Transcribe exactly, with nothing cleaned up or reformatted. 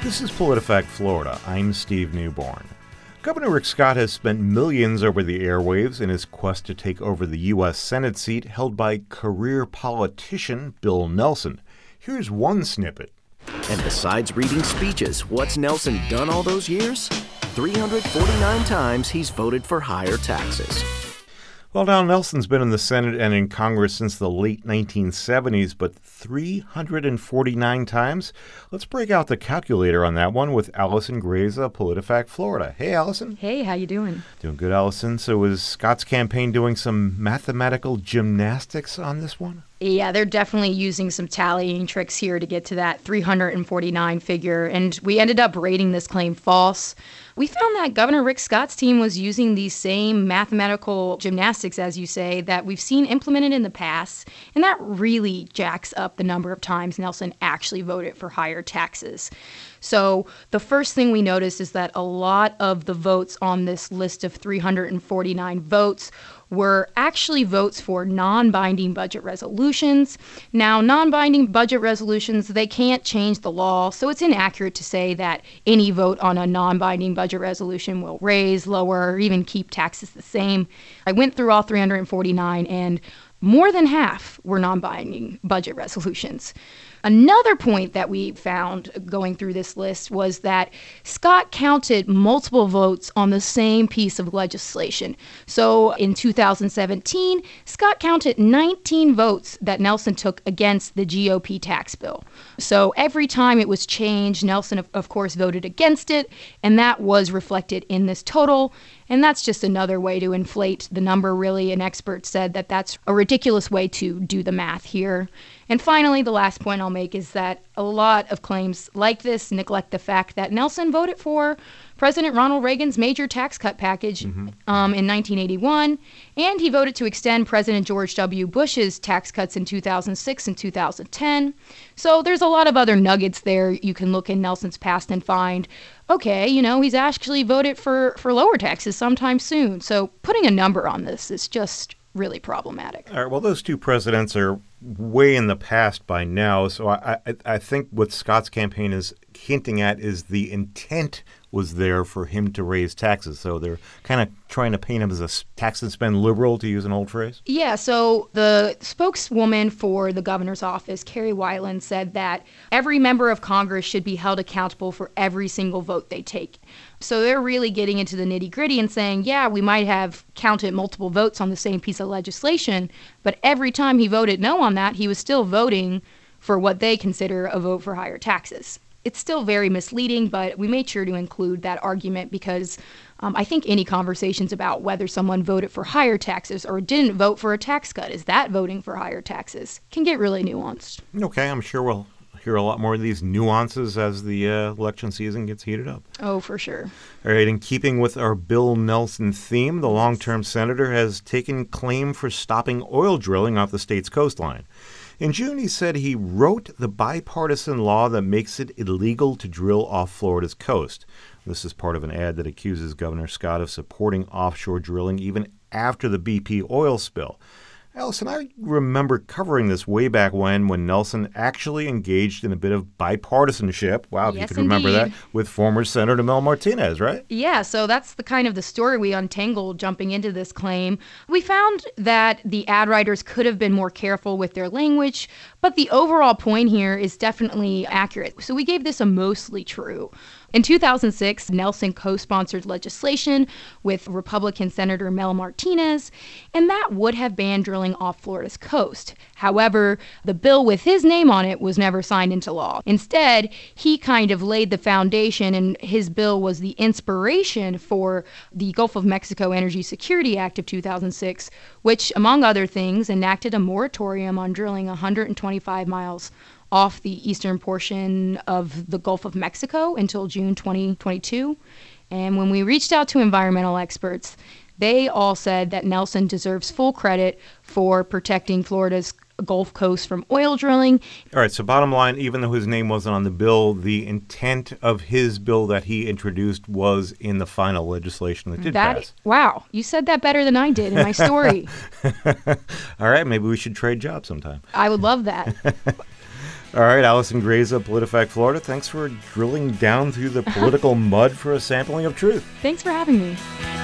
This is PolitiFact Florida. I'm Steve Newborn. Governor Rick Scott has spent millions over the airwaves in his quest to take over the U S Senate seat held by career politician Bill Nelson. Here's one snippet. And besides reading speeches, what's Nelson done all those years? three hundred forty-nine times he's voted for higher taxes. Well, now, Nelson's been in the Senate and in Congress since the late nineteen seventies, but three hundred forty-nine times? Let's break out the calculator on that one with Allison Graza of PolitiFact Florida. Hey, Allison. Hey, how you doing? Doing good, Allison. So is Scott's campaign doing some mathematical gymnastics on this one? Yeah, they're definitely using some tallying tricks here to get to that three hundred forty-nine figure, and we ended up rating this claim false. We found that Governor Rick Scott's team was using these same mathematical gymnastics, as you say, that we've seen implemented in the past, and that really jacks up the number of times Nelson actually voted for higher taxes. So the first thing we noticed is that a lot of the votes on this list of three hundred forty-nine votes were actually votes for non-binding budget resolutions. Now, non-binding budget resolutions, they can't change the law, so it's inaccurate to say that any vote on a non-binding budget resolution will raise, lower, or even keep taxes the same. I went through all three hundred forty-nine, and more than half were non-binding budget resolutions. Another point that we found going through this list was that Scott counted multiple votes on the same piece of legislation. So in two thousand seventeen, Scott counted nineteen votes that Nelson took against the G O P tax bill. So every time it was changed, Nelson, of, of course, voted against it, and that was reflected in this total. And that's just another way to inflate the number, really. An expert said that that's a ridiculous way to do the math here. And finally, the last point I'll make is that a lot of claims like this neglect the fact that Nelson voted for President Ronald Reagan's major tax cut package mm-hmm. um, in nineteen eighty-one, and he voted to extend President George W. Bush's tax cuts in two thousand six and two thousand ten. So there's a lot of other nuggets there you can look in Nelson's past and find, okay, you know, he's actually voted for, for lower taxes sometime soon. So putting a number on this is just really problematic. All right, well, those two presidents are way in the past by now, so I, I, I think what Scott's campaign is hinting at is the intent was there for him to raise taxes. So they're kind of trying to paint him as a tax and spend liberal, to use an old phrase? Yeah, so the spokeswoman for the governor's office, Carrie Weiland, said that every member of Congress should be held accountable for every single vote they take. So they're really getting into the nitty-gritty and saying, yeah, we might have counted multiple votes on the same piece of legislation, but every time he voted no on that, he was still voting for what they consider a vote for higher taxes. It's still very misleading, but we made sure to include that argument because um, I think any conversations about whether someone voted for higher taxes or didn't vote for a tax cut, is that voting for higher taxes, can get really nuanced. Okay, I'm sure we'll hear a lot more of these nuances as the uh, election season gets heated up. Oh, for sure. All right, in keeping with our Bill Nelson theme, the long-term senator has taken claim for stopping oil drilling off the state's coastline. In June, he said he wrote the bipartisan law that makes it illegal to drill off Florida's coast. This is part of an ad that accuses Governor Scott of supporting offshore drilling even after the B P oil spill. Allison, I remember covering this way back when, when Nelson actually engaged in a bit of bipartisanship. Wow, if yes, you could remember indeed. that, with former Senator Mel Martinez, right? Yeah, so that's the kind of the story we untangled jumping into this claim. We found that the ad writers could have been more careful with their language, but the overall point here is definitely accurate. So we gave this a mostly true. In two thousand six, Nelson co-sponsored legislation with Republican Senator Mel Martinez, and that would have banned drilling off Florida's coast. However, the bill with his name on it was never signed into law. Instead, he kind of laid the foundation, and his bill was the inspiration for the Gulf of Mexico Energy Security Act of two thousand six, which, among other things, enacted a moratorium on drilling one hundred twenty-five miles off the eastern portion of the Gulf of Mexico until June twenty twenty-two. And when we reached out to environmental experts, they all said that Nelson deserves full credit for protecting Florida's Gulf Coast from oil drilling. All right, so bottom line, even though his name wasn't on the bill, the intent of his bill that he introduced was in the final legislation that did that, pass. Wow, you said that better than I did in my story. All right, maybe we should trade jobs sometime. I would love that. All right, Allison Greza, PolitiFact Florida, thanks for drilling down through the political mud for a sampling of truth. Thanks for having me.